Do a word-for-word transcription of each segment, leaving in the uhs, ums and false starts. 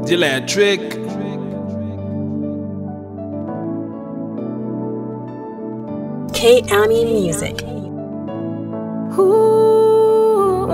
Electric. K-Ami Music. Ooh, oh,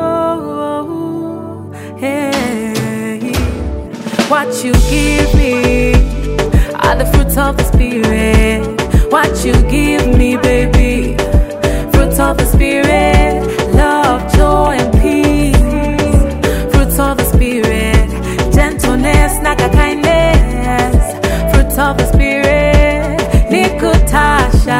oh, hey. What you give me are the fruits of the spirit. What you give me, baby, fruits of the spirit. Love, joy, and peace. Fruits of the spirit. Gentleness, naga kindness. Fruits of the spirit. Nikutasha,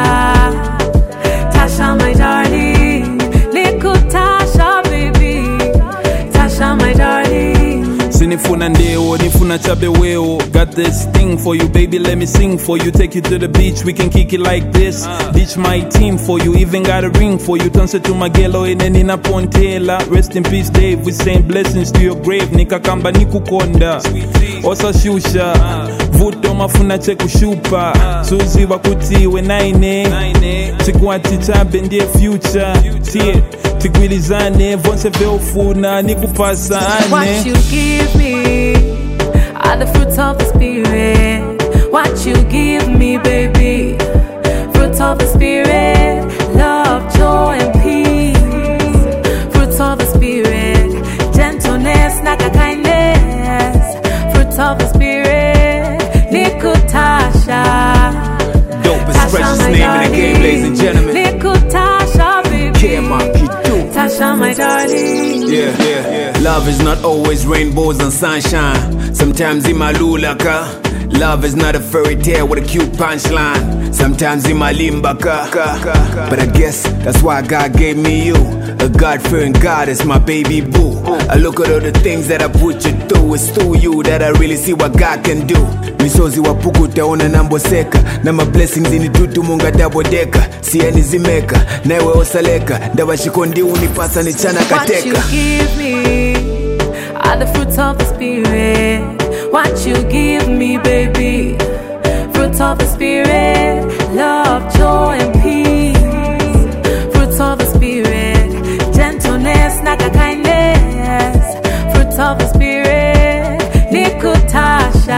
Tasha, my darling. Nikutasha, baby. Tasha, my darling. Sinifuna ndeo, nifuna chabe weo. Got this thing for you, baby, let me sing for you. Take you to the beach, we can kick it like this. Ditch my team for you, even got a ring for you. Turn to Magelo and then in a pontela. Rest in peace, Dave, we send blessings to your grave. Nikakamba nikukonda, osa shusha. Vuto mafuna cheku shupa. Suzi wakuti we naine. Chikuati chabe ndiye future. Tie, tigwilizane, vonse veofuna, nikupasa ane. What you give me are the fruits of the spirit. What you give me, baby, fruits of the spirit. Love, joy, and peace. Fruits of the spirit. Gentleness, naga kindness. Fruits of the spirit. Nikutasha, Dopest, precious name in the game, ladies and gentlemen. Nikutasha, baby. Tasha, my darling. Yeah, yeah, yeah. Love is not always rainbows and sunshine. Sometimes imalulaka. Love is not a fairy tale with a cute punchline. Sometimes imalimbaka. But I guess that's why God gave me you. A God-fearing goddess, my baby boo. I look at all the things that I put you through. It's through you that I really see what God can do. Misozi wapuku taona namboseka. Na my blessings initutu munga double deka. Sieni zimeka, newe osaleka. Ndawa shikondi unipasa ni chana kateka. What you give me are the fruits of the spirit. What you give me, baby, fruits of the spirit. Love, joy, and peace. Fruits of the spirit. Gentleness, naga kindness. Fruits of the spirit. Nikutasha,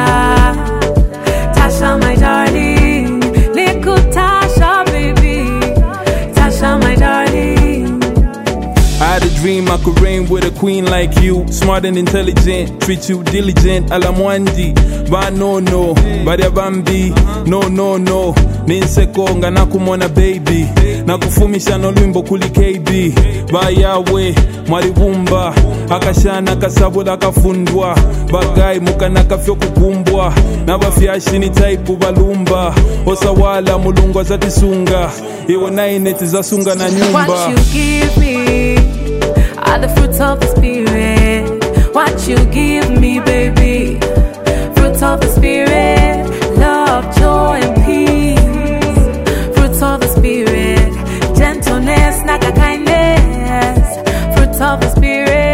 Tasha, my darling. Nikutasha, baby. Tasha, my darling. I had a dream I could reign with a queen like you. Smart and intelligent, treat you diligent. Alamwandi, ba no no, badia bambi, no no no. Ninseko nga nakumona baby. Nakufumisha no limbo kuli K B. Ba yawe, maribumba. Akashana kasabula kafundwa. Bagay mukana kafyo kukumbwa. Nabafyashi ni type balumba. Osawala mulungwa zatisunga. Iwe naineti zasunga na nyumba. What you give me are the fruits of the spirit. What you give me, baby, fruits of the spirit. Love, joy, and peace. Fruits of the spirit. Gentleness, naga kindness. Fruits of the spirit.